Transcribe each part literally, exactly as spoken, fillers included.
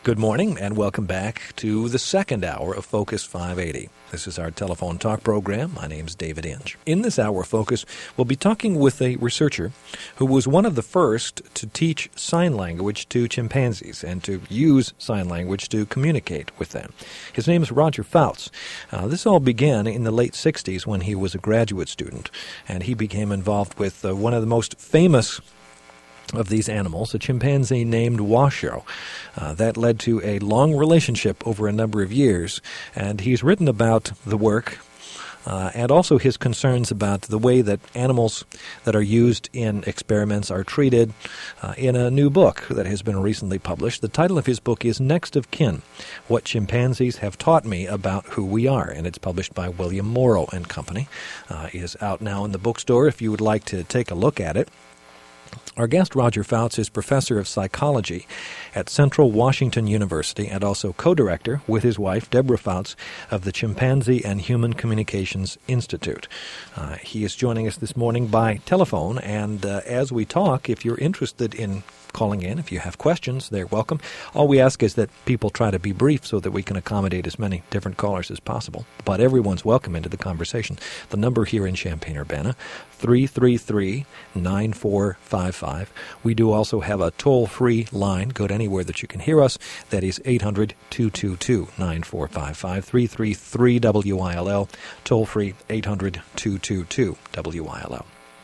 Good morning, and welcome back to the second hour of Focus five eighty. This is our telephone talk program. My name's David Inge. In this hour of Focus, we'll be talking with a researcher who was one of the first to teach sign language to chimpanzees and to use sign language to communicate with them. His name is Roger Fouts. Uh, this all began in the late sixties when he was a graduate student, and he became involved with uh, one of the most famous of these animals, a chimpanzee named Washoe. Uh, that led to a long relationship over a number of years, and he's written about the work uh, and also his concerns about the way that animals that are used in experiments are treated uh, in a new book that has been recently published. The title of his book is Next of Kin, What Chimpanzees Have Taught Me About Who We Are, and it's published by William Morrow and Company. Uh, it is out now in the bookstore if you would like to take a look at it. Our guest, Roger Fouts, is professor of psychology at Central Washington University and also co-director with his wife, Deborah Fouts, of the Chimpanzee and Human Communications Institute. Uh, he is joining us this morning by telephone, and uh, as we talk, if you're interested in calling in, if you have questions, they're welcome. All we ask is that people try to be brief so that we can accommodate as many different callers as possible. But everyone's welcome into the conversation. The number here in Champaign-Urbana, three three three, nine four five five. We do also have a toll-free line. Go to anywhere that you can hear us. That is eight hundred, two two two, nine four five five, three three three W I L L, toll-free eight hundred, two two two, W I L L.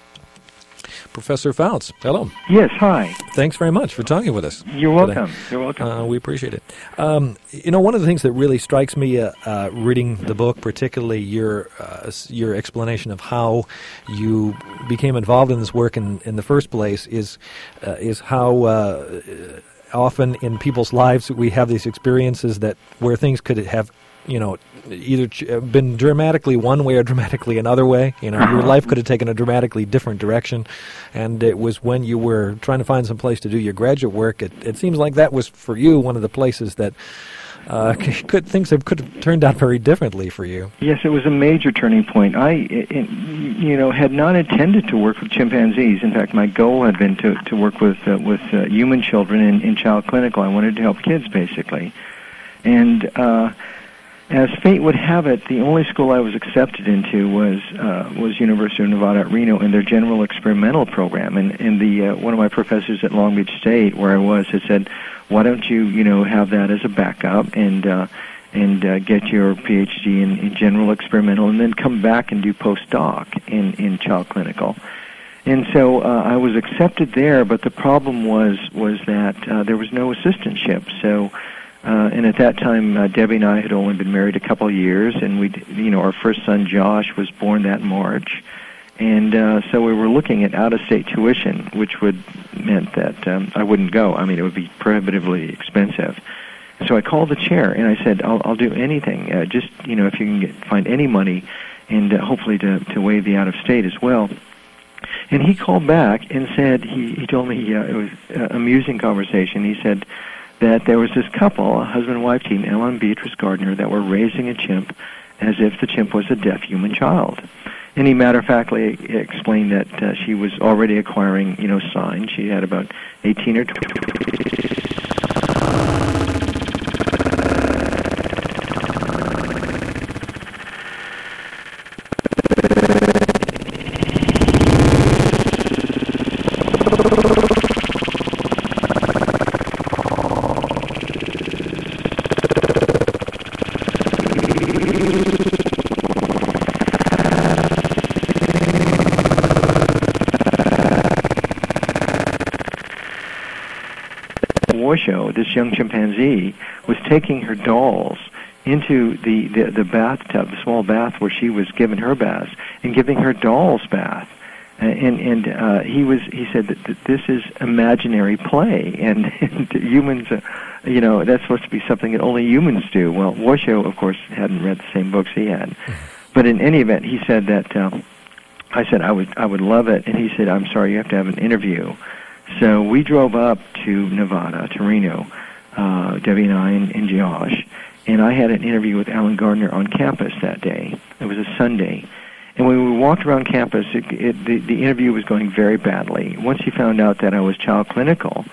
Professor Fouts, hello. Yes, hi. Thanks very much for talking with us. You're welcome. Today. You're welcome. Uh, we appreciate it. Um, you know, one of the things that really strikes me uh, uh, reading the book, particularly your uh, your explanation of how you became involved in this work in, in the first place, is uh, is how uh, often in people's lives we have these experiences that where things could have, you know, either ch- been dramatically one way or dramatically another way. You know, your life could have taken a dramatically different direction, and it was when you were trying to find some place to do your graduate work. It, it seems like that was for you one of the places that uh, could things have could have turned out very differently for you. Yes, it was a major turning point. I, it, you know, had not intended to work with chimpanzees. In fact, my goal had been to to work with uh, with uh, human children in, in child clinical. I wanted to help kids, basically, and. Uh, As fate would have it, the only school I was accepted into was uh, was University of Nevada at Reno in their general experimental program. And, and the uh, one of my professors at Long Beach State, where I was, had said, "Why don't you, you know, have that as a backup and uh, and uh, get your P H D in, in general experimental, and then come back and do postdoc in in child clinical." And so uh, I was accepted there, but the problem was was that uh, there was no assistantship. So. Uh, and at that time, uh, Debbie and I had only been married a couple of years, and we, you know, our first son Josh was born that March, and uh, so we were looking at out-of-state tuition, which would meant that um, I wouldn't go. I mean, it would be prohibitively expensive. So I called the chair and I said, "I'll, I'll do anything. Uh, just you know, if you can get, find any money, and uh, hopefully to to waive the out-of-state as well." And he called back and said he he told me uh, it was an amusing conversation. He said that there was this couple, a husband-wife team, Ellen and Beatrice Gardner, that were raising a chimp as if the chimp was a deaf human child. And he matter-of-factly explained that uh, she was already acquiring, you know, signs. She had about eighteen or twenty. Washoe, this young chimpanzee, was taking her dolls into the, the, the bathtub, the small bath where she was given her bath, and giving her dolls bath. Uh, and and uh, he was he said that, that this is imaginary play, and, and humans, uh, you know, that's supposed to be something that only humans do. Well, Washoe, of course, hadn't read the same books he had. But in any event, he said that, um, I said I would I would love it, and he said, "I'm sorry, you have to have an interview." So we drove up to Nevada, to Reno, uh, Debbie and I and, and Josh, and I had an interview with Alan Gardner on campus that day. It was a Sunday. And when we walked around campus, it, it, the, the interview was going very badly. Once he found out that I was child clinical,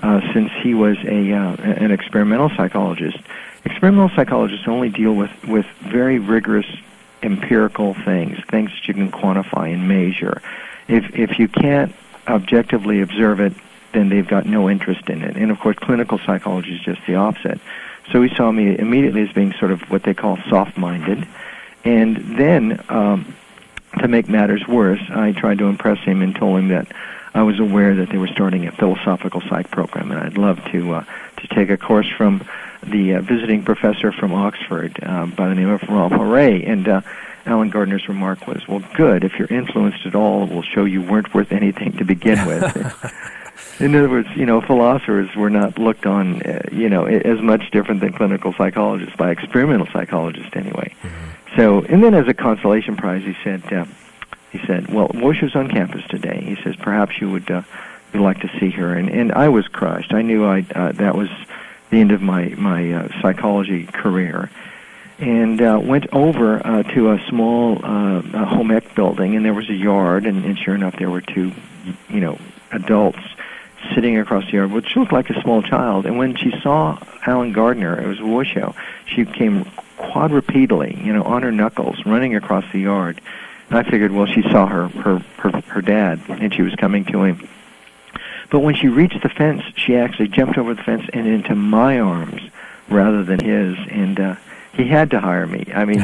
uh, since he was a uh, an experimental psychologist. Experimental psychologists only deal with, with very rigorous empirical things, things that you can quantify and measure. If if you can't objectively observe it, then they've got no interest in it. And of course, clinical psychology is just the opposite. So he saw me immediately as being sort of what they call soft-minded. And then, um, to make matters worse, I tried to impress him and told him that I was aware that they were starting a philosophical psych program, and I'd love to uh, to take a course from the uh, visiting professor from Oxford uh, by the name of Ralph Horay. And uh, Alan Gardner's remark was, well, good, if you're influenced at all, it will show you weren't worth anything to begin with. In other words, you know, philosophers were not looked on, uh, you know, as much different than clinical psychologists, by experimental psychologists anyway. Mm-hmm. So, and then as a consolation prize, he said, uh, he said, well, Wosho's on campus today. He says, perhaps you would, uh, would like to see her. And, and I was crushed. I knew I uh, that was the end of my, my uh, psychology career. And uh, went over uh, to a small uh, a home ec building, and there was a yard, and, and sure enough, there were two, you know, adults sitting across the yard, which looked like a small child. And when she saw Alan Gardner, it was Wosho, she came quadrupedally, you know, on her knuckles, running across the yard. And I figured, well, she saw her, her, her, her dad, and she was coming to him. But when she reached the fence, she actually jumped over the fence and into my arms rather than his, and uh, he had to hire me. I mean,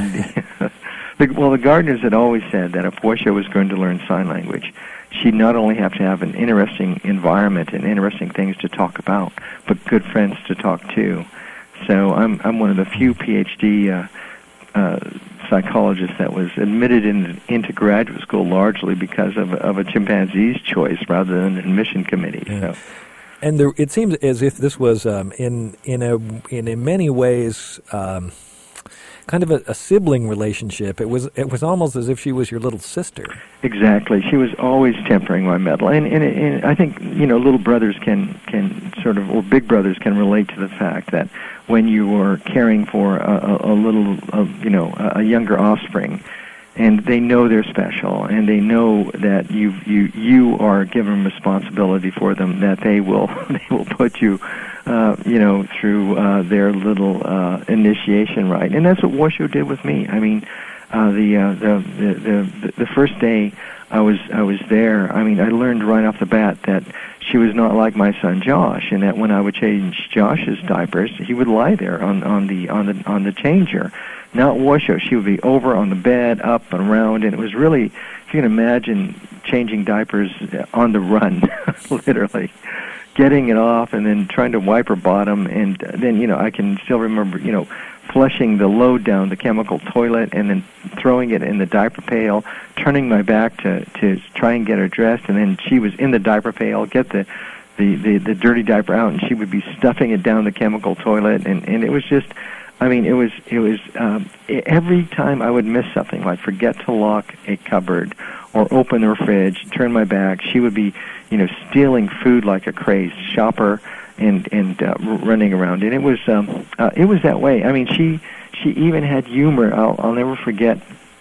the, well, the Gardners had always said that if Wosho was going to learn sign language, she'd not only have to have an interesting environment and interesting things to talk about, but good friends to talk to. So I'm I'm one of the few PhD uh, uh, psychologists that was admitted in, into graduate school largely because of of a chimpanzee's choice rather than an admission committee. Yeah. So. And there, it seems as if this was um, in in a in, in many ways. Um, kind of a, a sibling relationship. It was it was almost as if she was your little sister. Exactly. She was always tempering my mettle. And, and, and I think, you know, little brothers can, can sort of, or big brothers can relate to the fact that when you are caring for a, a, a little, a, you know, a, a younger offspring, and they know they're special, and they know that you you you are given responsibility for them, that they will they will put you, uh, you know, through uh, their little uh, initiation rite, and that's what Wosho did with me. I mean, uh, the, uh, the the the the first day I was I was there. I mean, I learned right off the bat that she was not like my son Josh, and that when I would change Josh's diapers, he would lie there on on the on the on the changer. Not Wosho. She would be over on the bed, up and around, and it was really, if you can imagine changing diapers on the run, literally, getting it off and then trying to wipe her bottom, and then, you know, I can still remember, you know, flushing the load down the chemical toilet and then throwing it in the diaper pail, turning my back to, to try and get her dressed, and then she was in the diaper pail, get the, the, the, the dirty diaper out, and she would be stuffing it down the chemical toilet, and, and it was just... I mean, it was, it was, um, every time I would miss something, like forget to lock a cupboard or open the fridge, turn my back, she would be, you know, stealing food like a crazed shopper and, and, uh, running around. And it was, um, uh, it was that way. I mean, she, she even had humor. I'll, I'll never forget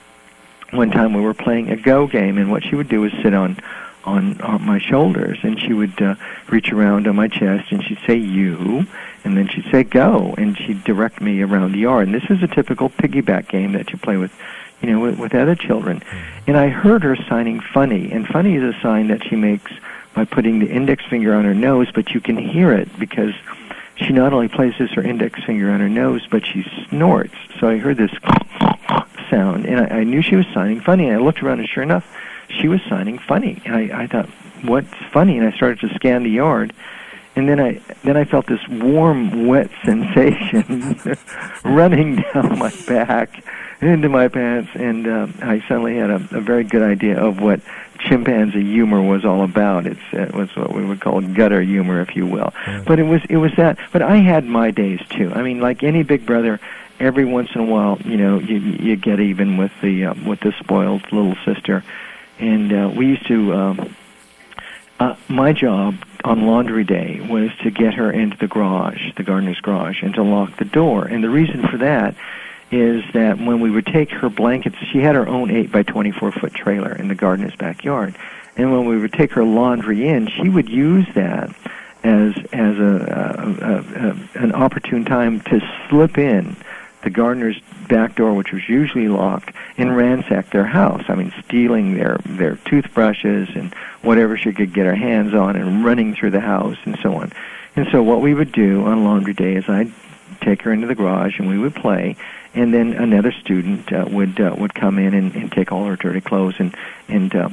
one time we were playing a Go game, and what she would do is sit on, on, on my shoulders, and she would, uh, reach around on my chest, and she'd say, you, and then she'd say, go, and she'd direct me around the yard. And this is a typical piggyback game that you play with, you know, with, with other children. And I heard her signing funny, and funny is a sign that she makes by putting the index finger on her nose, but you can hear it because she not only places her index finger on her nose, but she snorts. So I heard this sound, and I, I knew she was signing funny, and I looked around, and sure enough, she was signing funny. And I, I thought, what's funny? And I started to scan the yard, and then I then I felt this warm, wet sensation running down my back into my pants, and uh, I suddenly had a, a very good idea of what chimpanzee humor was all about. It's it was what we would call gutter humor, if you will. Mm. But it was it was that. But I had my days too. I mean, like any big brother, every once in a while, you know, you you get even with the uh, with the spoiled little sister, and uh, we used to. Um, Uh, my job on laundry day was to get her into the garage, the Gardner's garage, and to lock the door. And the reason for that is that when we would take her blankets, she had her own eight by twenty-four foot trailer in the Gardner's backyard. And when we would take her laundry in, she would use that as as a, a, a an opportune time to slip in the gardener's back door, which was usually locked, and ransack their house. I mean, stealing their their toothbrushes and whatever she could get her hands on, and running through the house and so on. And so what we would do on laundry day is I'd take her into the garage and we would play, and then another student uh, would uh, would come in and, and take all her dirty clothes and and uh,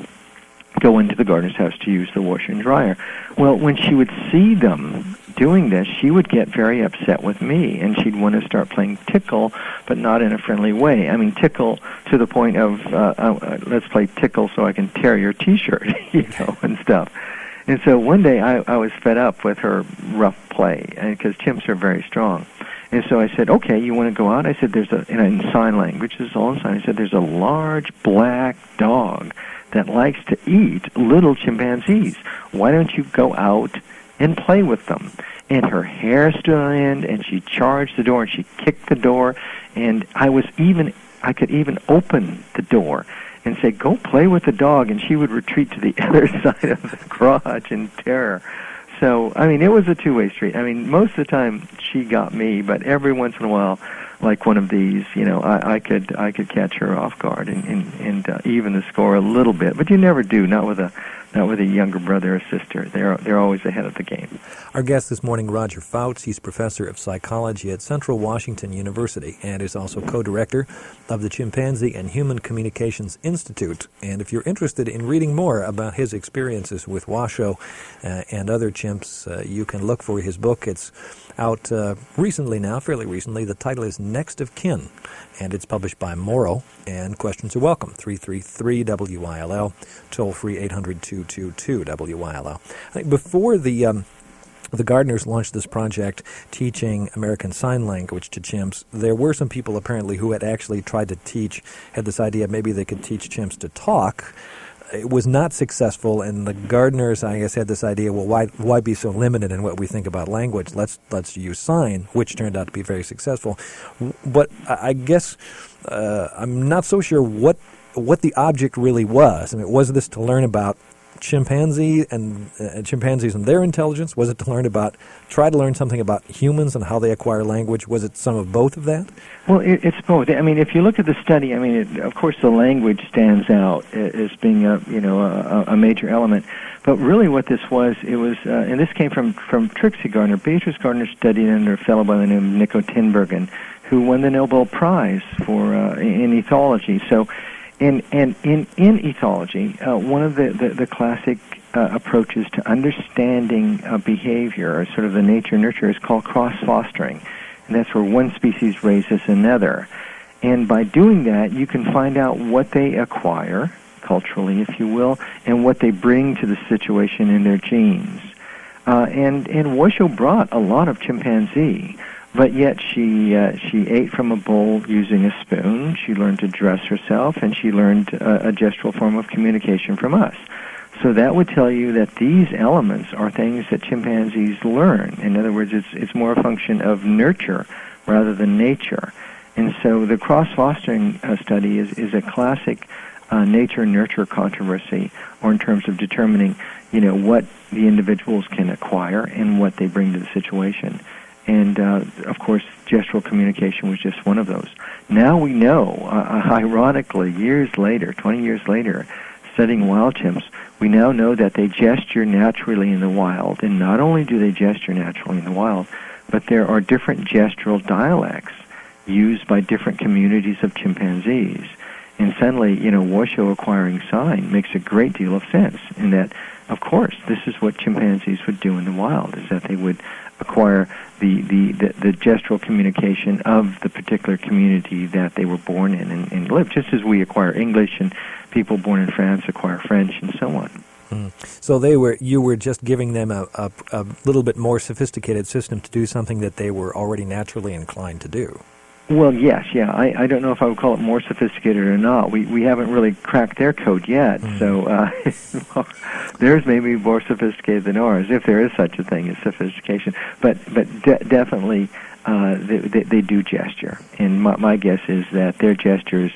go into the gardener's house to use the washer and dryer. Well, when she would see them doing this, she would get very upset with me, and she'd want to start playing tickle, but not in a friendly way. I mean, tickle to the point of, uh, uh, let's play tickle so I can tear your T-shirt, you know, and stuff. And so one day I, I was fed up with her rough play, because chimps are very strong. And so I said, okay, you want to go out? I said, there's a, in sign language, this is all in sign. I said, there's a large black dog that likes to eat little chimpanzees. Why don't you go out and play with them? And her hair stood on end, and she charged the door, and she kicked the door, and I was even, I could even open the door and say, go play with the dog, and she would retreat to the other side of the garage in terror. So, I mean, it was a two-way street. I mean, most of the time she got me, but every once in a while, like one of these, you know, I, I could I could catch her off guard and and, and uh, even the score a little bit. But you never do, not with a not with a younger brother or sister. They're they're always ahead of the game. Our guest this morning, Roger Fouts. He's professor of psychology at Central Washington University and is also co-director of the Chimpanzee and Human Communications Institute. And if you're interested in reading more about his experiences with Washoe uh, and other chimps, uh, you can look for his book. It's out uh, recently now, fairly recently. The title is Next of Kin, and it's published by Morrow. And questions are welcome. three three three W I L L, toll-free eight hundred, two two two, W I L L. I think before the... Um, The gardeners launched this project teaching American Sign Language to chimps. There were some people apparently who had actually tried to teach, had this idea maybe they could teach chimps to talk. It was not successful, and the gardeners, I guess, had this idea, well, why why be so limited in what we think about language? Let's let's use sign, which turned out to be very successful. But I guess uh, I'm not so sure what what the object really was. I mean, was this to learn about chimpanzee and uh, chimpanzees and their intelligence? Was it to learn about, try to learn something about humans and how they acquire language? Was it some of both of that? Well, it, it's both. I mean, if you look at the study, I mean, it, of course, the language stands out as being a you know a, a major element. But really, what this was, it was, uh, and this came from from Trixie Gardner. Beatrice Gardner studied under a fellow by the name of Nico Tinbergen, who won the Nobel Prize for uh, in ethology. So. And, and in, in ethology, uh, one of the, the, the classic uh, approaches to understanding uh, behavior, or sort of the nature-nurture, is called cross-fostering. And that's where one species raises another. And by doing that, you can find out what they acquire, culturally, if you will, and what they bring to the situation in their genes. Uh, and, and Washoe brought a lot of chimpanzee. But yet she uh, she ate from a bowl using a spoon. She learned to dress herself, and she learned uh, a gestural form of communication from us. So that would tell you that these elements are things that chimpanzees learn. In other words, it's it's more a function of nurture rather than nature. And so the cross-fostering uh, study is, is a classic uh, nature-nurture controversy, or in terms of determining, you know, what the individuals can acquire and what they bring to the situation. And, uh, of course, gestural communication was just one of those. Now we know, uh, ironically, years later, twenty years later, studying wild chimps, we now know that they gesture naturally in the wild. And not only do they gesture naturally in the wild, but there are different gestural dialects used by different communities of chimpanzees. And suddenly, you know, Washoe acquiring sign makes a great deal of sense in that, of course, this is what chimpanzees would do in the wild, is that they would acquire the, the, the, the gestural communication of the particular community that they were born in and, and live, just as we acquire English and people born in France acquire French and so on. Mm. So they were, you were just giving them a, a, a little bit more sophisticated system to do something that they were already naturally inclined to do. Well, yes, yeah. I, I don't know if I would call it more sophisticated or not. We we haven't really cracked their code yet, mm. so uh, well, theirs may be more sophisticated than ours, if there is such a thing as sophistication. But but de- definitely uh, they, they, they do gesture, and my, my guess is that their gestures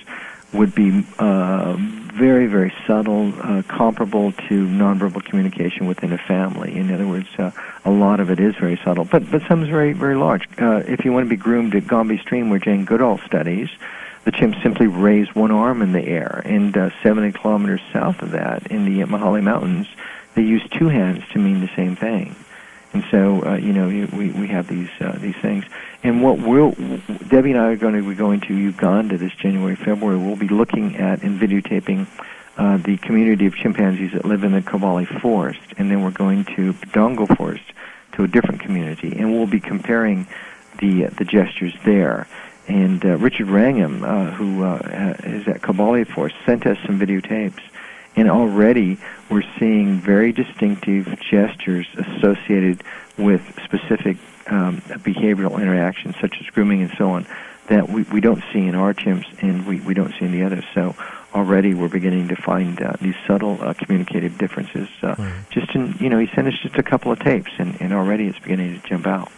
would be uh, very, very subtle, uh, comparable to nonverbal communication within a family. In other words, uh, a lot of it is very subtle, but but some is very, very large. Uh, if you want to be groomed at Gombe Stream, where Jane Goodall studies, the chimps simply raise one arm in the air, and uh, seventy kilometers south of that, in the Mahale Mountains, they use two hands to mean the same thing. And so, uh, you know, we we have these uh, these things. And what we'll, Debbie and I are going to be going to Uganda this January, February. We'll be looking at and videotaping uh, the community of chimpanzees that live in the Kabale Forest, and then we're going to Dongo Forest, to a different community, and we'll be comparing the uh, the gestures there. And uh, Richard Wrangham, uh, who uh, is at Kabale Forest, sent us some videotapes. And already we're seeing very distinctive gestures associated with specific um, behavioral interactions, such as grooming and so on, that we, we don't see in our chimps and we, we don't see in the others. So already we're beginning to find uh, these subtle uh, communicative differences. Uh, right. Just in, you know, he sent us just a couple of tapes, and, and already it's beginning to jump out.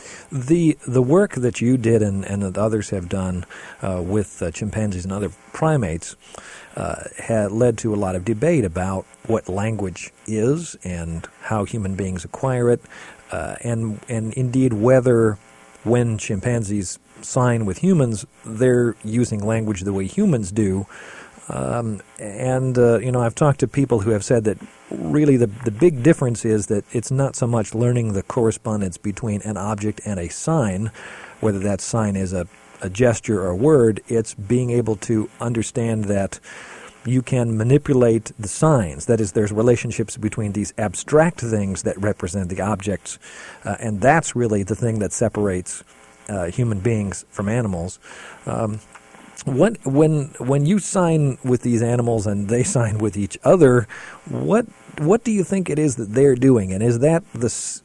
The the work that you did and, and that others have done uh, with uh, chimpanzees and other primates uh, had led to a lot of debate about what language is and how human beings acquire it, uh, and and indeed whether when chimpanzees sign with humans, they're using language the way humans do. Um, and, uh, you know, I've talked to people who have said that really the the big difference is that it's not so much learning the correspondence between an object and a sign, whether that sign is a, a gesture or a word, it's being able to understand that you can manipulate the signs. That is, there's relationships between these abstract things that represent the objects, uh, and that's really the thing that separates uh, human beings from animals. Um, What, when when you sign with these animals and they sign with each other, what what do you think it is that they're doing? And is that the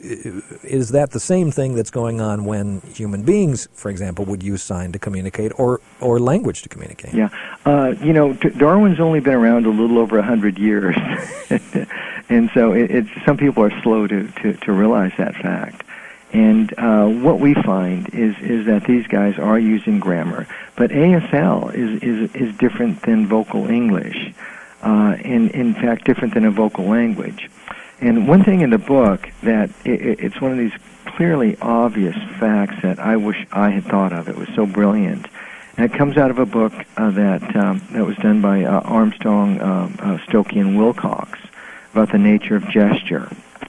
is that the same thing that's going on when human beings, for example, would use sign to communicate or, or language to communicate? Yeah, uh, you know, Darwin's only been around a little over a hundred years, and so it, it's some people are slow to, to, to realize that fact. And uh, what we find is is that these guys are using grammar, but A S L is is, is different than vocal English, uh, and in fact different than a vocal language. And one thing in the book that it, it's one of these clearly obvious facts that I wish I had thought of. It was so brilliant, and it comes out of a book uh, that um, that was done by uh, Armstrong, uh, uh, Stokey, and Wilcox about the nature of gesture.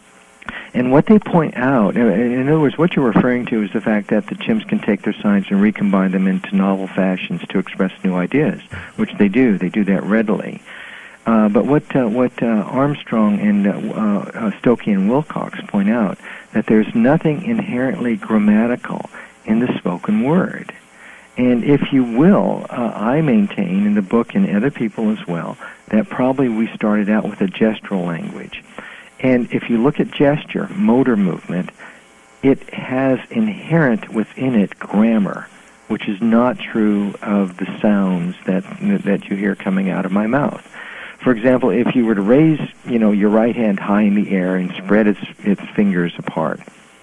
And what they point out, in other words, what you're referring to is the fact that the chimps can take their signs and recombine them into novel fashions to express new ideas, which they do. They do that readily. Uh, but what uh, what uh, Armstrong and uh, uh, Stokey and Wilcox point out, that there's nothing inherently grammatical in the spoken word. And if you will, uh, I maintain in the book, and other people as well, that probably we started out with a gestural language. And if you look at gesture, motor movement, it has inherent within it grammar, which is not true of the sounds that that you hear coming out of my mouth. For example, if you were to raise, you know, your right hand high in the air and spread its its fingers apart,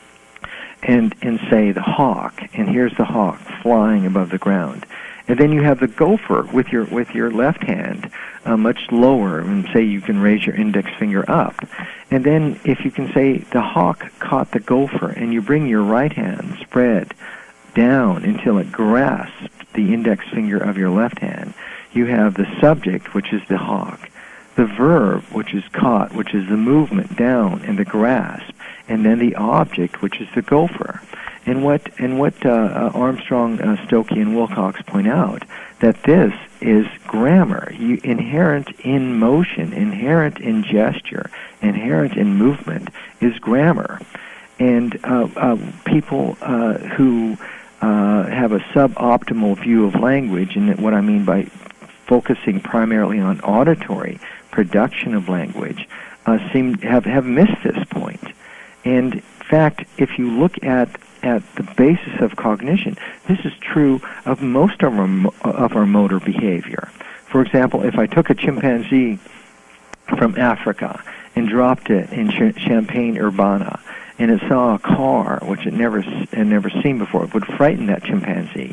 and and say the hawk, and here's the hawk flying above the ground. And then you have the gopher with your with your left hand uh, much lower, and say you can raise your index finger up. And then if you can say the hawk caught the gopher, and you bring your right hand spread down until it grasps the index finger of your left hand, you have the subject, which is the hawk, the verb, which is caught, which is the movement down and the grasp, and then the object, which is the gopher. And what and what uh, uh, Armstrong, uh, Stokey, and Wilcox point out, that this is grammar, you, inherent in motion, inherent in gesture, inherent in movement, is grammar. And uh, uh, people uh, who uh, have a suboptimal view of language, and what I mean by focusing primarily on auditory production of language, uh, seem have have missed this point. And in fact, if you look at at the basis of cognition, this is true of most of our, of our motor behavior. For example, if I took a chimpanzee from Africa and dropped it in Ch- Champaign-Urbana, and it saw a car which it never had never seen before, it would frighten that chimpanzee.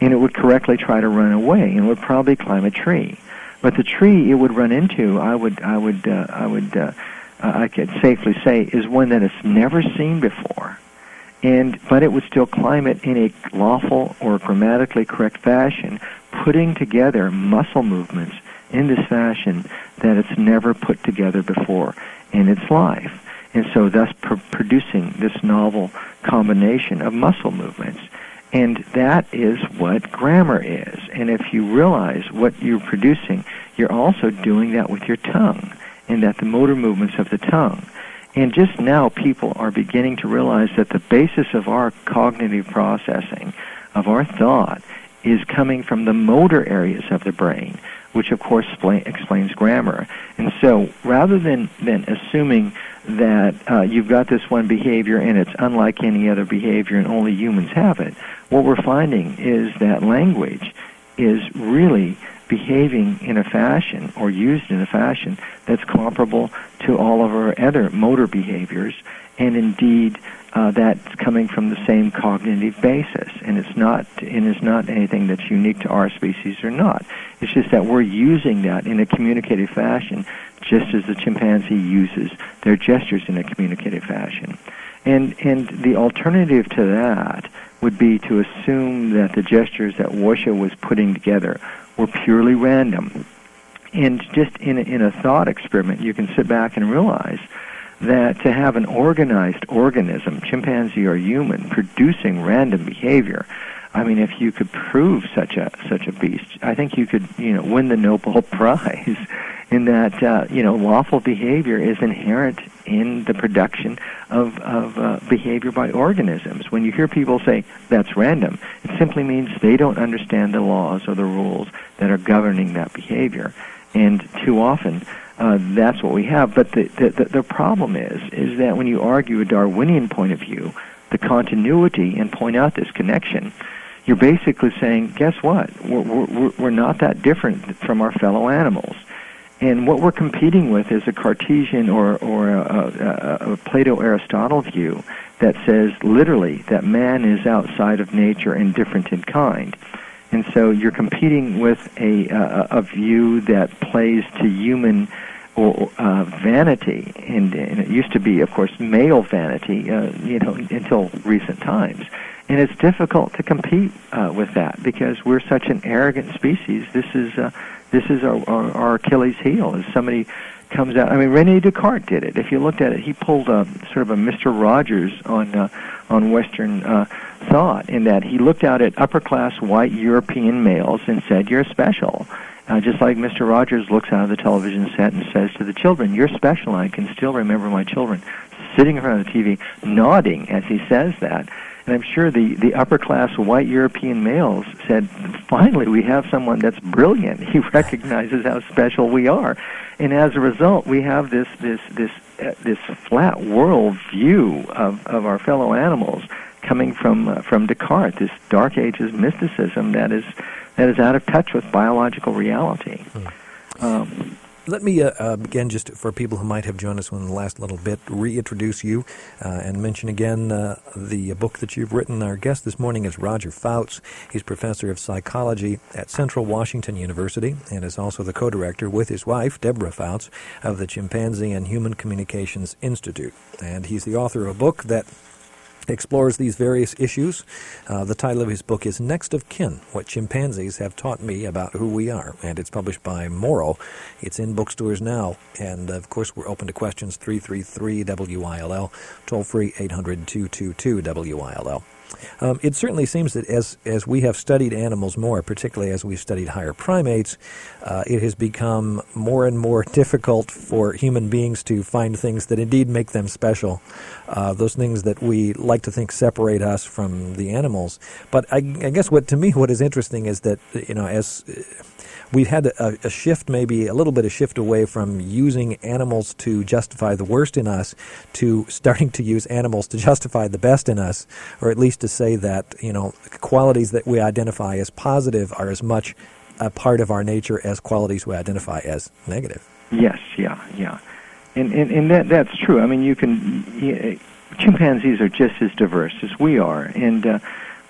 and it would correctly try to run away, and it would probably climb a tree. But the tree it would run into, I would, I would, uh, I would, uh, uh, I could safely say, is one that it's never seen before. And but it would still climb it in a lawful or grammatically correct fashion, putting together muscle movements in this fashion that it's never put together before in its life. And so thus pr- producing this novel combination of muscle movements. And that is what grammar is. And if you realize what you're producing, you're also doing that with your tongue, and that the motor movements of the tongue. And just now people are beginning to realize that the basis of our cognitive processing, of our thought, is coming from the motor areas of the brain, which of course spla- explains grammar. And so rather than, than assuming that uh, you've got this one behavior and it's unlike any other behavior and only humans have it, what we're finding is that language is really behaving in a fashion or used in a fashion that's comparable to all of our other motor behaviors, and indeed uh, that's coming from the same cognitive basis. And it's not and it's not anything that's unique to our species or not. It's just that we're using that in a communicative fashion, just as the chimpanzee uses their gestures in a communicative fashion. And and the alternative to that would be to assume that the gestures that Washoe was putting together were purely random. And just in a, in a thought experiment, you can sit back and realize that to have an organized organism, chimpanzee or human, producing random behavior, I mean, if you could prove such a such a beast, I think you could, you know, win the Nobel Prize. In that, uh, you know, lawful behavior is inherent in the production of, of uh, behavior by organisms. When you hear people say that's random, it simply means they don't understand the laws or the rules that are governing that behavior. And too often, uh, that's what we have. But the, the, the problem is, is that when you argue a Darwinian point of view, the continuity, and point out this connection, you're basically saying, guess what? We're, we're, we're not that different from our fellow animals. And what we're competing with is a Cartesian or, or a, a, a Plato-Aristotle view that says literally that man is outside of nature and different in kind. And so you're competing with a, a, a view that plays to human or uh, vanity, and, and it used to be, of course, male vanity, uh, you know, until recent times. And it's difficult to compete uh, with that because we're such an arrogant species. This is uh, this is our, our, our Achilles heel. As somebody comes out, I mean, René Descartes did it. If you looked at it, he pulled a, sort of a Mister Rogers on uh, on Western uh, thought, in that he looked out at upper-class white European males and said, "You're special." Uh, just like Mister Rogers looks out of the television set and says to the children, "You're special." I can still remember my children sitting in front of the T V, nodding as he says that. And I'm sure the, the upper-class white European males said, finally, we have someone that's brilliant. He recognizes how special we are. And as a result, we have this this this uh, this flat world view of, of our fellow animals coming from uh, from Descartes, this Dark Ages mysticism that is that is out of touch with biological reality. Hmm. Um, Let me, uh, uh, again, just for people who might have joined us in the last little bit, reintroduce you uh, and mention again uh, the book that you've written. Our guest this morning is Roger Fouts. He's professor of psychology at Central Washington University and is also the co-director with his wife, Deborah Fouts, of the Chimpanzee and Human Communications Institute. And he's the author of a book that explores these various issues. Uh, the title of his book is Next of Kin, What Chimpanzees Have Taught Me About Who We Are, and it's published by Morrow. It's in bookstores now, and of course we're open to questions. Three three three W I L L, toll free eight hundred two two two W I L L. Um, it certainly seems that as as we have studied animals more, particularly as we've studied higher primates, uh, it has become more and more difficult for human beings to find things that indeed make them special, uh, those things that we like to think separate us from the animals. But I, I guess what to me what is interesting is that, you know, as we've had a, a shift, maybe a little bit of shift away from using animals to justify the worst in us to starting to use animals to justify the best in us, or at least to say that, you know, qualities that we identify as positive are as much a part of our nature as qualities we identify as negative. Yes, yeah, yeah. And, and, and that that's true. I mean, you can... You, chimpanzees are just as diverse as we are, and... Uh,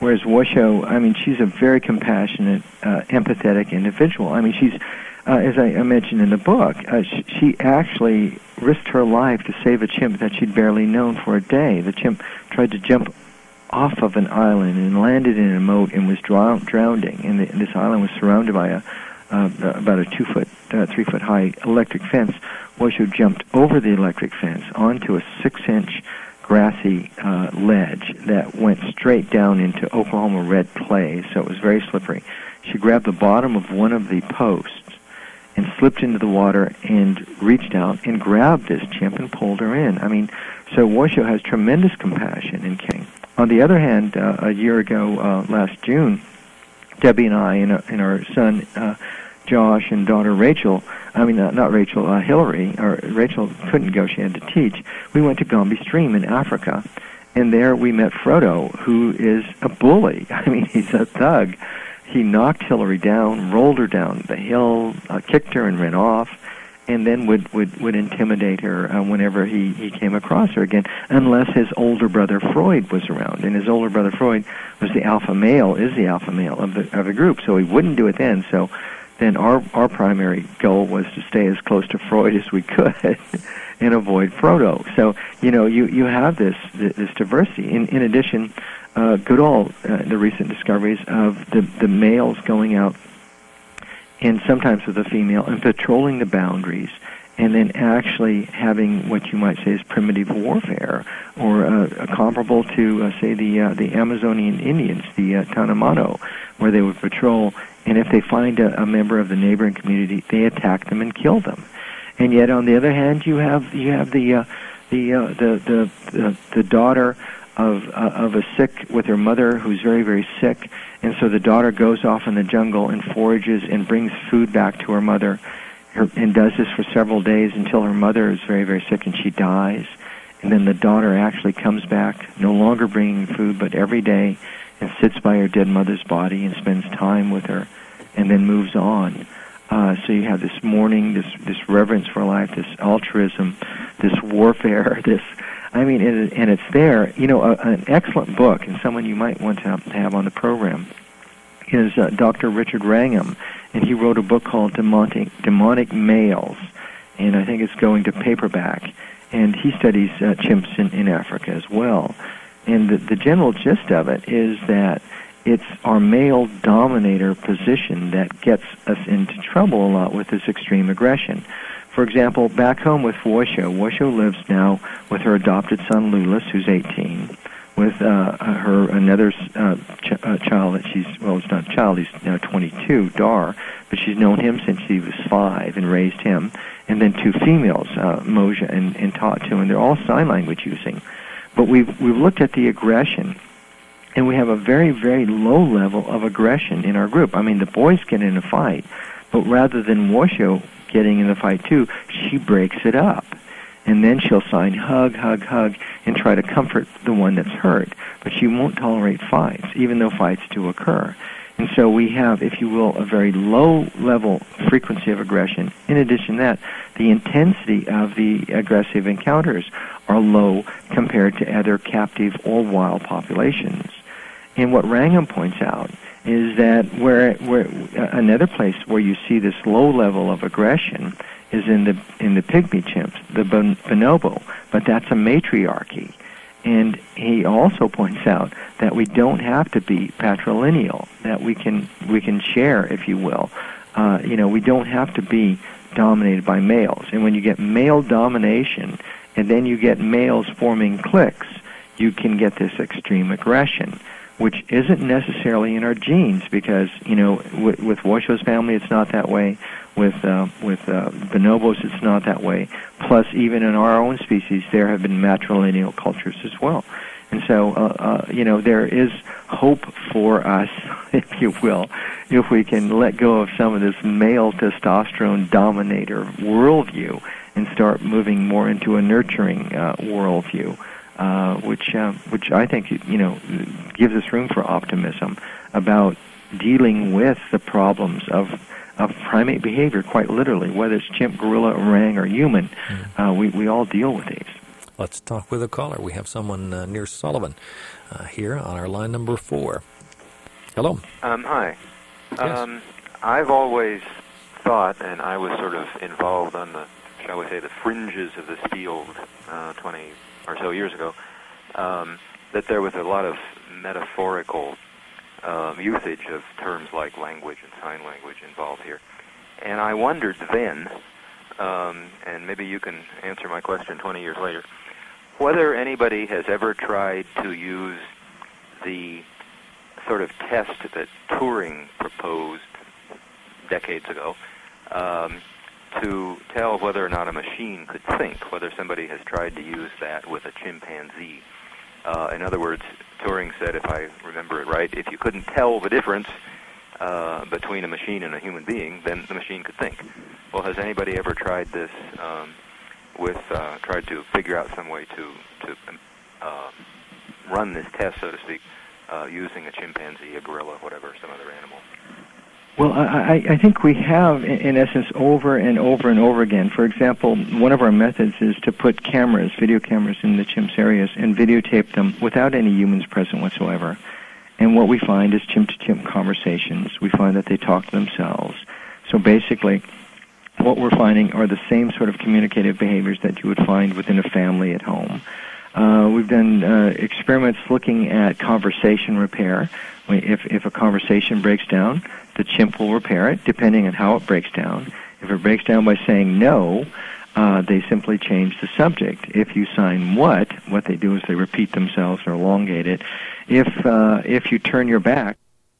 Whereas Washoe, I mean, she's a very compassionate, uh, empathetic individual. I mean, she's, uh, as I, I mentioned in the book, uh, she, she actually risked her life to save a chimp that she'd barely known for a day. The chimp tried to jump off of an island and landed in a moat and was drown- drowning. And, the, and this island was surrounded by a uh, about a two-foot, uh, three-foot-high electric fence. Washoe jumped over the electric fence onto a six-inch grassy uh, ledge that went straight down into Oklahoma red clay, so it was very slippery. She grabbed the bottom of one of the posts and slipped into the water and reached out and grabbed this chimp and pulled her in. I mean, so Washoe has tremendous compassion in King. On the other hand, uh, a year ago, uh, last June, Debbie and I and, uh, and our son uh, Josh and daughter Rachel, I mean, uh, not Rachel, uh, Hillary, or Rachel couldn't go, she had to teach. We went to Gombe Stream in Africa, and there we met Frodo, who is a bully. I mean, he's a thug. He knocked Hillary down, rolled her down the hill, uh, kicked her and ran off, and then would, would, would intimidate her uh, whenever he, he came across her again, unless his older brother Freud was around. And his older brother Freud was the alpha male, is the alpha male of the, of the group, so he wouldn't do it then. So then our, our primary goal was to stay as close to Freud as we could and avoid Frodo. So, you know, you, you have this, this diversity. In, in addition, uh, Goodall, uh, the recent discoveries of the, the males going out and sometimes with a female, and patrolling the boundaries, and then actually having what you might say is primitive warfare, or uh, comparable to, uh, say, the uh, the Amazonian Indians, the uh, Tanamano, where they would patrol, and if they find a, a member of the neighboring community, they attack them and kill them. And yet, on the other hand, you have you have the uh, the, uh, the the the the daughter of uh, of a sick with her mother who's very very sick. And so the daughter goes off in the jungle and forages and brings food back to her mother, her, and does this for several days until her mother is very, very sick and she dies. And then the daughter actually comes back, no longer bringing food, but every day, and sits by her dead mother's body and spends time with her, and then moves on. Uh, so you have this mourning, this this reverence for life, this altruism, this warfare, this... I mean, it, and it's there. You know, a, an excellent book, and someone you might want to have, to have on the program, is uh, Doctor Richard Wrangham, and he wrote a book called Demonic, Demonic Males, and I think it's going to paperback. And he studies uh, chimps in, in Africa as well. And the, the general gist of it is that it's our male dominator position that gets us into trouble a lot with this extreme aggression. For example, back home with Washoe, Washoe lives now with her adopted son, Lulis, who's eighteen, with uh, her another uh, ch- uh, child that she's, well, it's not a child, he's now twenty-two, Dar, but she's known him since he was five and raised him, and then two females, uh, Moja and, and Tatu, and they're all sign language using. But we've, we've looked at the aggression, and we have a very, very low level of aggression in our group. I mean, the boys get in a fight, but rather than Washoe getting in the fight too, she breaks it up. And then she'll sign hug, hug, hug, and try to comfort the one that's hurt. But she won't tolerate fights, even though fights do occur. And so we have, if you will, a very low-level frequency of aggression. In addition to that, the intensity of the aggressive encounters are low compared to other captive or wild populations. And what Wrangham points out is that where, where uh, another place where you see this low level of aggression is in the in the pygmy chimps, the bon- bonobo, but that's a matriarchy. And he also points out that we don't have to be patrilineal, that we can we can share, if you will. Uh, you know, we don't have to be dominated by males. And when you get male domination, and then you get males forming cliques, you can get this extreme aggression, which isn't necessarily in our genes, because, you know, with, with Washoe's family, it's not that way. With uh, with uh, bonobos, it's not that way. Plus, even in our own species, there have been matrilineal cultures as well. And so, uh, uh, you know, there is hope for us, if you will, if we can let go of some of this male testosterone dominator worldview and start moving more into a nurturing uh, worldview. Uh, which uh, which I think, you know, gives us room for optimism about dealing with the problems of of primate behavior, quite literally, whether it's chimp, gorilla, orang, or human. Mm. Uh, we, we all deal with these. Let's talk with a caller. We have someone uh, near Sullivan uh, here on our line number four. Hello. Um, hi. Yes. Um, I've always thought, and I was sort of involved on the, shall we say, the fringes of this field uh, twenty or so years ago, um, that there was a lot of metaphorical um, usage of terms like language and sign language involved here. And I wondered then, um, and maybe you can answer my question twenty years later, whether anybody has ever tried to use the sort of test that Turing proposed decades ago um, to tell whether or not a machine could think, whether somebody has tried to use that with a chimpanzee. Uh, in other words, Turing said, if I remember it right, if you couldn't tell the difference uh, between a machine and a human being, then the machine could think. Well, has anybody ever tried this um, with, uh, tried to figure out some way to, to uh, run this test, so to speak, uh, using a chimpanzee, a gorilla, whatever, some other animal? Well, I, I think we have, in essence, over and over and over again. For example, one of our methods is to put cameras, video cameras, in the chimps' areas and videotape them without any humans present whatsoever. And what we find is chimp-to-chimp conversations. We find that they talk to themselves. So basically, what we're finding are the same sort of communicative behaviors that you would find within a family at home. Uh, we've done uh, experiments looking at conversation repair. If, if a conversation breaks down, the chimp will repair it, depending on how it breaks down. If it breaks down by saying no, uh, they simply change the subject. If you sign what, what they do is they repeat themselves or elongate it. If uh, if you turn your back,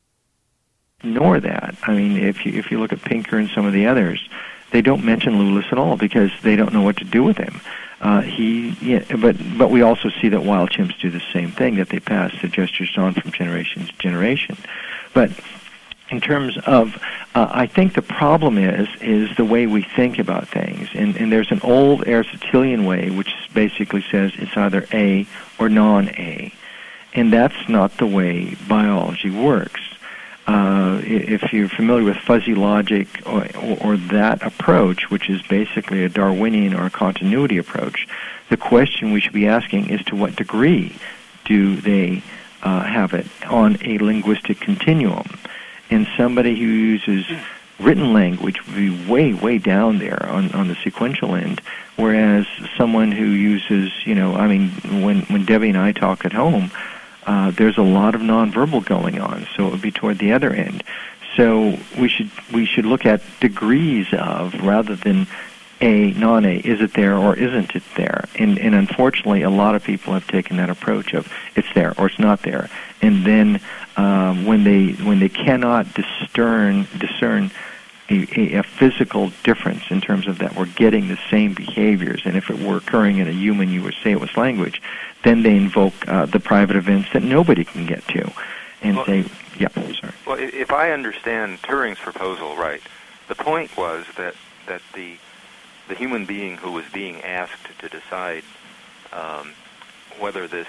ignore that. I mean, if you if you look at Pinker and some of the others, they don't mention Lulus at all because they don't know what to do with him. Uh, he, yeah, but but we also see that wild chimps do the same thing, that they pass the gestures on from generation to generation. But in terms of, uh, I think the problem is is the way we think about things. And, and there's an old Aristotelian way which basically says it's either A or non-A. And that's not the way biology works. Uh, if you're familiar with fuzzy logic or, or, or that approach, which is basically a Darwinian or a continuity approach, the question we should be asking is to what degree do they uh, have it on a linguistic continuum? And somebody who uses written language would be way, way down there on, on the sequential end, whereas someone who uses, you know, I mean, when, when Debbie and I talk at home, Uh, there's a lot of nonverbal going on, so it would be toward the other end. So we should we should look at degrees of rather than A, non-A. Is it there or isn't it there? And, and unfortunately, a lot of people have taken that approach of it's there or it's not there. And then um, when they when they cannot discern discern a, a, a physical difference in terms of that we're getting the same behaviors, and if it were occurring in a human, you would say it was language. Then they invoke uh, the private events that nobody can get to, and well, say, "Yeah, sorry." Well, if I understand Turing's proposal right, the point was that that the the human being who was being asked to decide um, whether this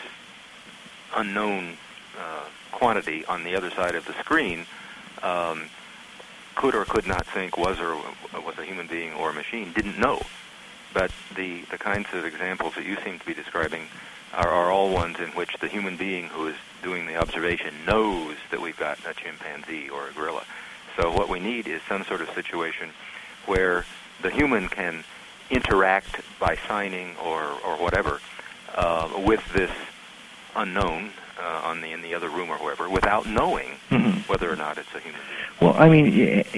unknown uh, quantity on the other side of the screen um, could or could not think was or was a human being or a machine didn't know. But the the kinds of examples that you seem to be describing are, are all ones in which the human being who is doing the observation knows that we've got a chimpanzee or a gorilla. So what we need is some sort of situation where the human can interact by signing or, or whatever uh, with this unknown uh, on the in the other room or wherever without knowing mm-hmm. whether or not it's a human being. Well, I mean,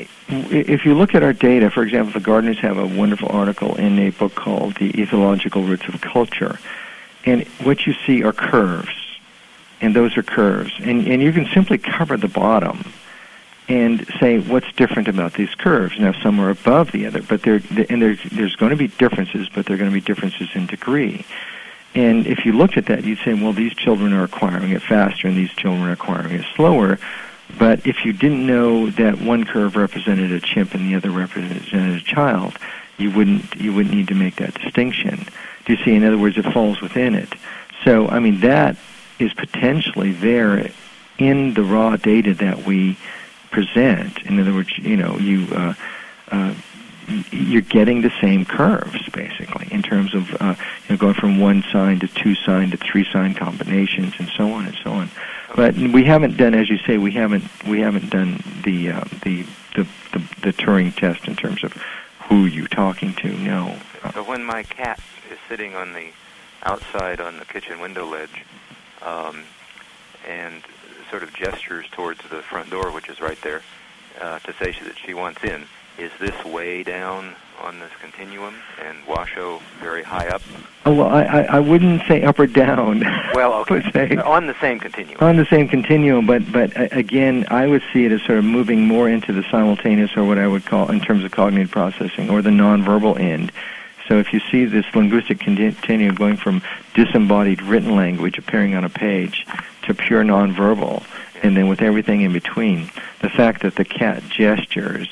if you look at our data, for example, the Gardeners have a wonderful article in a book called The Ethological Roots of Culture. And what you see are curves, and those are curves. And, and you can simply cover the bottom and say what's different about these curves. Now, some are above the other, but they're, and there's, there's going to be differences, but there are going to be differences in degree. And if you looked at that, you'd say, well, these children are acquiring it faster, and these children are acquiring it slower. But if you didn't know that one curve represented a chimp and the other represented a child, you wouldn't you wouldn't need to make that distinction. Do you see? In other words, it falls within it. So, I mean, that is potentially there in the raw data that we present. In other words, you know, you uh, uh, you're getting the same curves basically in terms of uh, you know, going from one sign to two sign to three sign combinations and so on and so on. But we haven't done, as you say, we haven't we haven't done the uh, the, the the the Turing test in terms of who you're talking to. No. So when my cat is sitting on the outside on the kitchen window ledge, um, and sort of gestures towards the front door, which is right there, uh, to say that she wants in, is this way down on this continuum, and Washoe very high up? Oh, well, I, I, I wouldn't say up or down. Well, okay. I would say on the same continuum. On the same continuum, but, but uh, again, I would see it as sort of moving more into the simultaneous, or what I would call, in terms of cognitive processing, or the nonverbal end. So if you see this linguistic continuum going from disembodied written language appearing on a page to pure nonverbal, and then with everything in between, the fact that the cat gestures,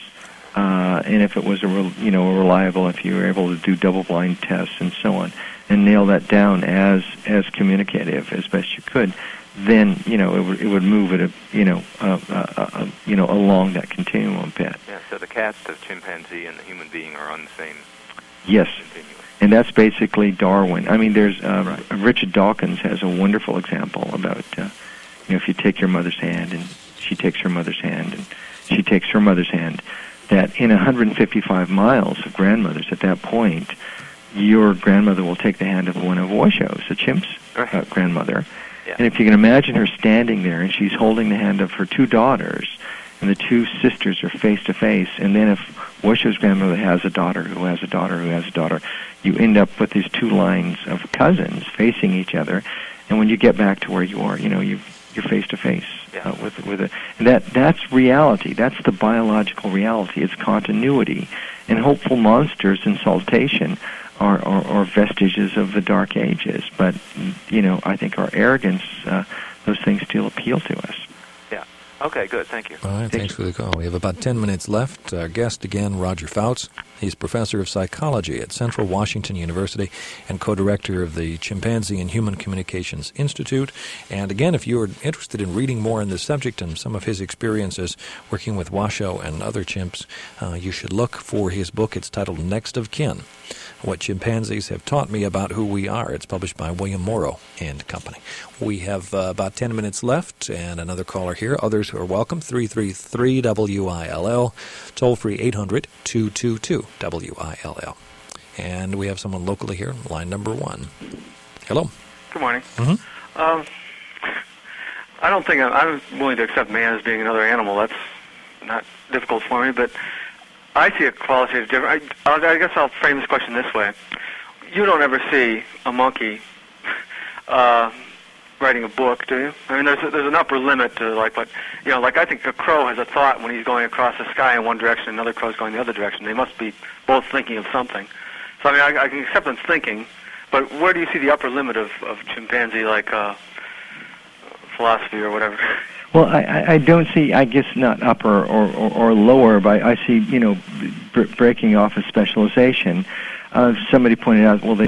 uh, and if it was a re- you know a reliable, if you were able to do double-blind tests and so on, and nail that down as as communicative as best you could, then you know it would it would move it a you know uh, uh, uh, you know along that continuum a bit. Yeah. So the cat, the chimpanzee, and the human being are on the same. Yes. Continuum. And that's basically Darwin. I mean, there's um, right. Richard Dawkins has a wonderful example about, uh, you know, if you take your mother's hand and she takes her mother's hand and she takes her mother's hand, that in one hundred fifty-five miles of grandmothers at that point, your grandmother will take the hand of one of Washoe's, a chimp's right. uh, grandmother. Yeah. And if you can imagine her standing there and she's holding the hand of her two daughters, and the two sisters are face to face, and then if Washoe's grandmother has a daughter who has a daughter who has a daughter, you end up with these two lines of cousins facing each other, and when you get back to where you are, you know, you you're face to face with with a and that that's reality. That's the biological reality. It's continuity, and hopeful monsters and saltation are, are, are vestiges of the Dark Ages. But you know, I think our arrogance, uh, those things still appeal to us. Okay, good. Thank you. All right, Thank thanks you. for the call. We have about ten minutes left. Our guest again, Roger Fouts. He's professor of psychology at Central Washington University and co-director of the Chimpanzee and Human Communications Institute. And again, if you're interested in reading more on this subject and some of his experiences working with Washoe and other chimps, uh, you should look for his book. It's titled Next of Kin: What Chimpanzees Have Taught Me About Who We Are. It's published by William Morrow and Company. We have uh, about ten minutes left, and another caller here. Others who are welcome, three three three W I L L, toll-free eight hundred two two two W I L L. And we have someone locally here, line number one. Hello. Good morning. Mm-hmm. Um, I don't think I'm, I'm willing to accept man as being another animal. That's not difficult for me, but I see a qualitative difference. I, I guess I'll frame this question this way. You don't ever see a monkey uh, writing a book, do you? I mean, there's a, there's an upper limit to like what, you know, like I think a crow has a thought when he's going across the sky in one direction, another crow's going the other direction. They must be both thinking of something. So, I mean, I, I can accept them thinking, but where do you see the upper limit of, of chimpanzee, like uh, philosophy or whatever? Well, I, I don't see, I guess, not upper or, or, or lower, but I see, you know, b- breaking off a specialization. Uh, somebody pointed out, well, they...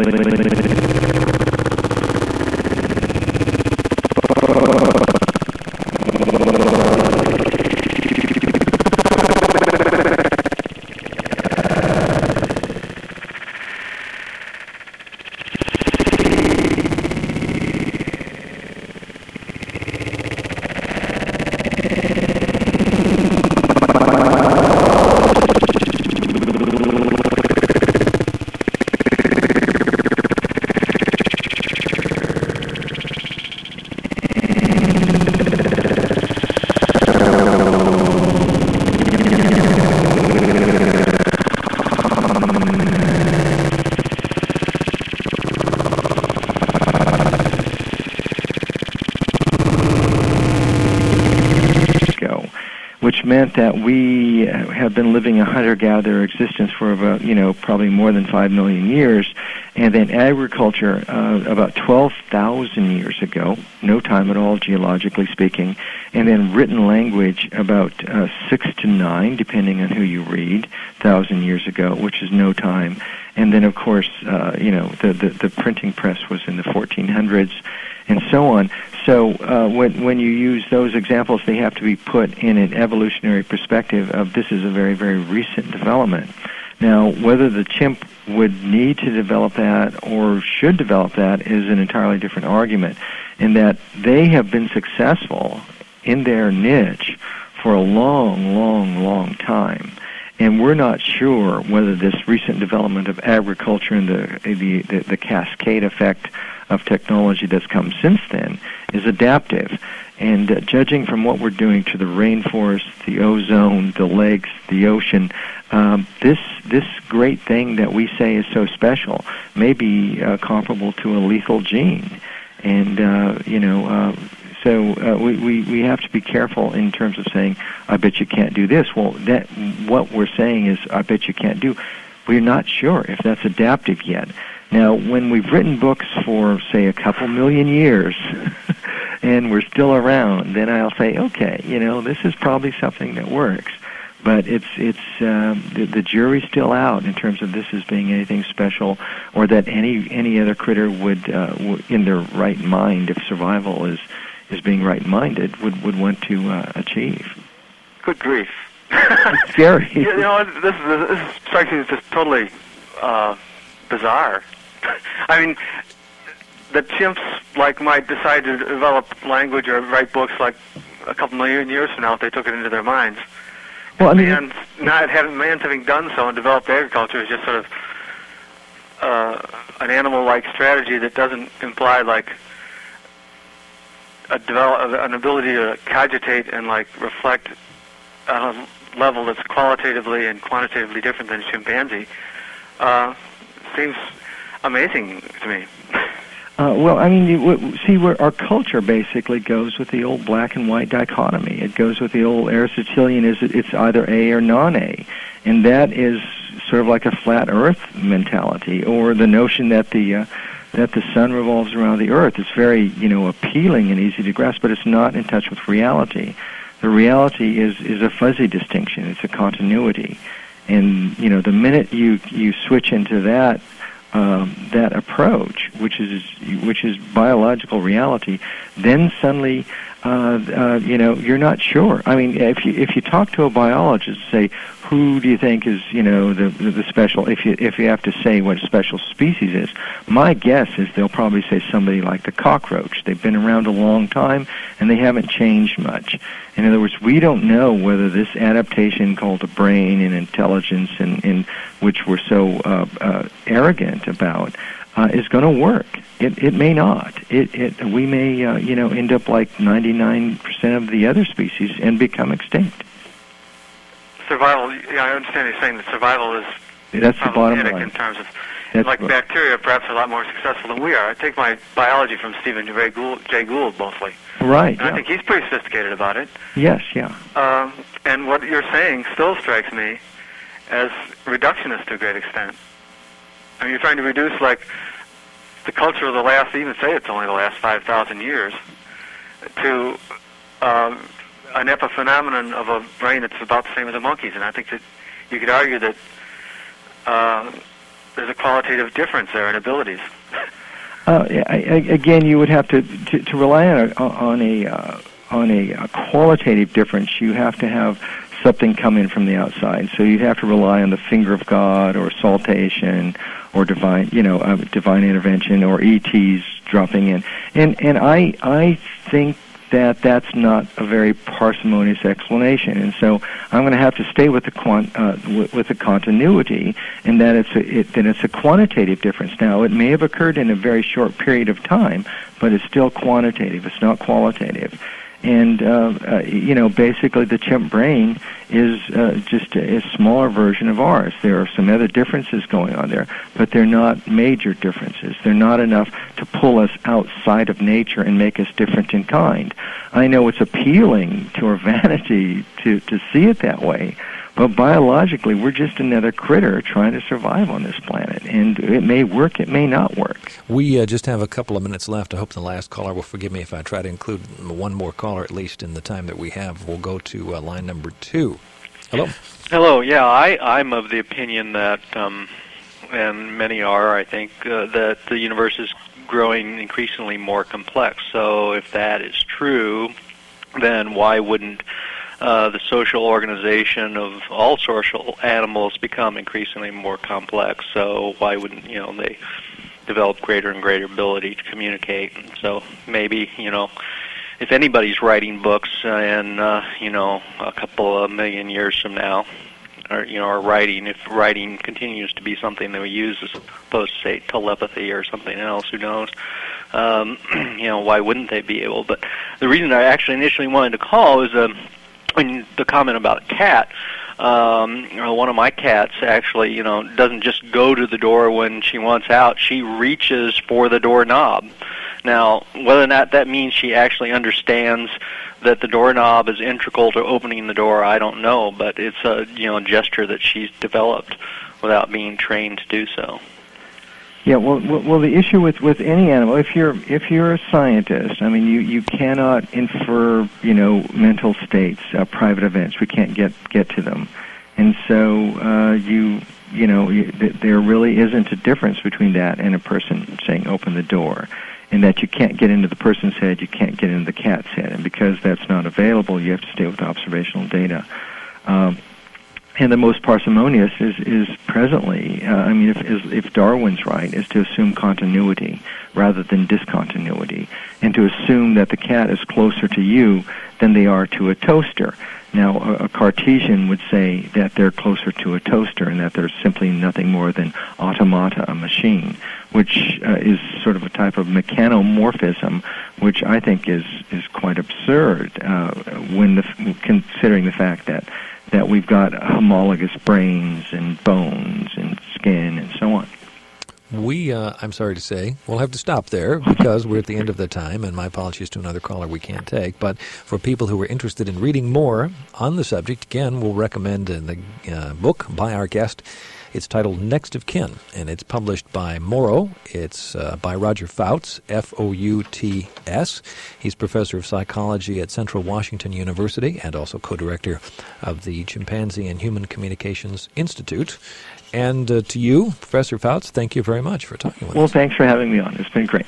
meant that we have been living a hunter-gatherer existence for about, you know, probably more than five million years, and then agriculture uh, about twelve thousand years ago, no time at all geologically speaking, and then written language about uh, six to nine, depending on who you read, thousand years ago, which is no time. And then, of course, uh, you know, the, the, the printing press was in the fourteen hundreds, and so on. So uh, when when you use those examples, they have to be put in an evolutionary perspective of this is a very, very recent development. Now, whether the chimp would need to develop that or should develop that is an entirely different argument. in that they have been successful in their niche for a long, long, long time. And we're not sure whether this recent development of agriculture and the, the, the, the cascade effect of technology that's come since then is adaptive. And uh, judging from what we're doing to the rainforest, the ozone, the lakes, the ocean, um, this this great thing that we say is so special may be uh, comparable to a lethal gene. And, uh, you know, uh, so uh, we, we, we have to be careful in terms of saying, I bet you can't do this. Well, that what we're saying is, I bet you can't do. We're not sure if that's adaptive yet. Now, when we've written books for, say, a couple million years, and we're still around, then I'll say, okay, you know, this is probably something that works. But it's it's um, the, the jury's still out in terms of this as being anything special, or that any any other critter would, uh, w- in their right mind, if survival is is being right-minded, would would want to uh, achieve. Good grief! It's scary. You know, this is this strikes me as just totally uh, bizarre. I mean, the chimps like might decide to develop language or write books like a couple million years from now if they took it into their minds. Well, I mean, man's not having man's having done so and developed agriculture is just sort of uh, an animal-like strategy that doesn't imply like a develop an ability to cogitate and like reflect on a level that's qualitatively and quantitatively different than a chimpanzee. Uh, seems amazing to me. Uh, well, I mean, you, w- see, where our culture basically goes with the old black and white dichotomy. It goes with the old Aristotelian, is it's either A or non-A, and that is sort of like a flat Earth mentality, or the notion that the uh, that the sun revolves around the Earth. It's very, you know, appealing and easy to grasp, but it's not in touch with reality. The reality is is a fuzzy distinction. It's a continuity, and you know, the minute you you switch into that. Um, that approach, which is which is biological reality, then suddenly, uh, uh, you know, you're not sure. I mean, if you if you talk to a biologist, say, who do you think is, you know, the, the the special? If you if you have to say what special species is, my guess is they'll probably say somebody like the cockroach. They've been around a long time and they haven't changed much. In other words, we don't know whether this adaptation called the brain and intelligence, and, and which we're so uh, uh, arrogant about, uh, is going to work. It it may not. It it we may uh, you know end up like ninety-nine percent of the other species and become extinct. Survival. Yeah, I understand you're saying that survival is That's the bottom line. in terms of That's like right. Bacteria, perhaps are a lot more successful than we are. I take my biology from Stephen Jay Gould, Jay Gould mostly. Right. And Yeah. I think he's pretty sophisticated about it. Yes. Yeah. Um, and what you're saying still strikes me as reductionist to a great extent. I mean, you're trying to reduce, like, the culture of the last, even say it's only the last five thousand years, to um, an epiphenomenon of a brain that's about the same as a monkey's. And I think that you could argue that uh, there's a qualitative difference there in abilities. Uh, I, I, again, you would have to to, to rely on a on a uh, on a, a qualitative difference. You have to have something come in from the outside. So you'd have to rely on the finger of God, or saltation, or divine, you know, uh, divine intervention, or E Ts dropping in. And and I I think that that's not a very parsimonious explanation, and so I'm going to have to stay with the quant, uh, with, with the continuity, and that it's a, it, that it's a quantitative difference. Now, it may have occurred in a very short period of time, but it's still quantitative. It's not qualitative. And, uh, uh, you know, basically the chimp brain is uh, just a, a smaller version of ours. There are some other differences going on there, but they're not major differences. They're not enough to pull us outside of nature and make us different in kind. I know it's appealing to our vanity to, to see it that way, but biologically we're just another critter trying to survive on this planet. And it may work, it may not work. We uh, just have a couple of minutes left. I hope the last caller will forgive me if I try to include one more caller, at least in the time that we have. We'll go to uh, line number two. Hello. Hello. Yeah, I, I'm of the opinion that, um, and many are, I think, uh, that the universe is growing increasingly more complex. So if that is true, then why wouldn't uh, the social organization of all social animals become increasingly more complex? So why wouldn't, you know, they develop greater and greater ability to communicate. And so maybe, you know, if anybody's writing books and, uh, you know, a couple of million years from now, or, you know, or writing, if writing continues to be something that we use as opposed to, say, telepathy or something else, who knows, um, you know, why wouldn't they be able? But the reason I actually initially wanted to call is um, when the comment about cat. Um, you know, one of my cats actually, you know, doesn't just go to the door when she wants out. She reaches for the doorknob. Now, whether or not that means she actually understands that the doorknob is integral to opening the door, I don't know, but it's a, you know, gesture that she's developed without being trained to do so. Yeah, well, well, the issue with, with any animal, if you're if you're a scientist, I mean, you, you cannot infer, you know, mental states, uh, private events. We can't get get to them, and so uh, you you know you, th- there really isn't a difference between that and a person saying open the door, in that you can't get into the person's head, you can't get into the cat's head, and because that's not available, you have to stay with observational data. Um, And the most parsimonious is, is presently, uh, I mean, if, if Darwin's right, is to assume continuity rather than discontinuity, and to assume that the cat is closer to you than they are to a toaster. Now, a, a Cartesian would say that they're closer to a toaster and that they're simply nothing more than automata, a machine, which uh, is sort of a type of mechanomorphism, which I think is, is quite absurd uh, when the, considering the fact that that we've got homologous brains and bones and skin and so on. We, uh, I'm sorry to say, we'll have to stop there because we're at the end of the time, and my apologies to another caller we can't take. But for people who are interested in reading more on the subject, again, we'll recommend uh, the uh, book by our guest. It's titled Next of Kin, and it's published by Morrow. It's uh, by Roger Fouts, F O U T S. He's professor of psychology at Central Washington University and also co-director of the Chimpanzee and Human Communications Institute. And uh, to you, Professor Fouts, thank you very much for talking with well, us. Well, thanks for having me on. It's been great.